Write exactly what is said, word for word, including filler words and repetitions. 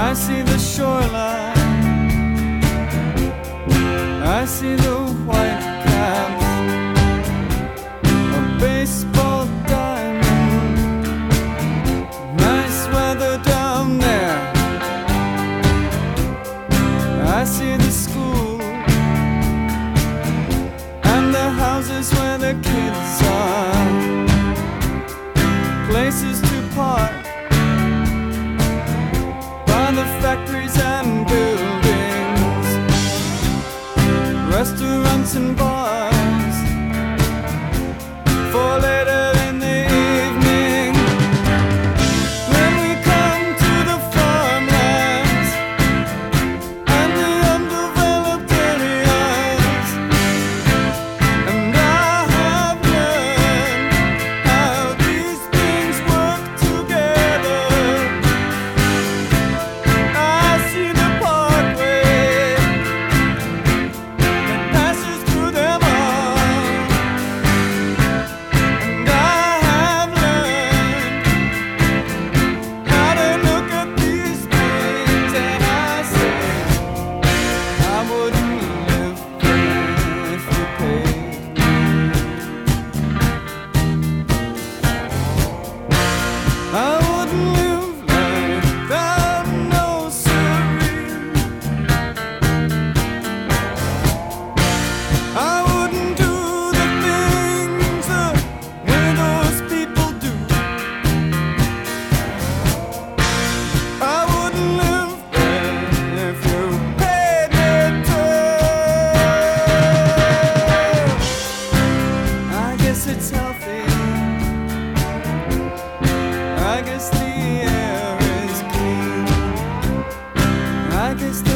I see the shoreline, I see the white caps, a baseball diamond. Nice weather down there. I see the school and the houses where the kids are, places to park by the factories and buildings, restaurants and bars for later in the evening. When we come to the farmlands and the undeveloped areas, and I have learned how these things work together. I see the parkway that passes through them all, and I have learned how to look at these things, and I say I wouldn't live there if you paid me. I wouldn't live like that, no siree. I wouldn't do the things the way those people do. I wouldn't live there if you paid me to. I guess it's healthy, I guess the air is clean, I guess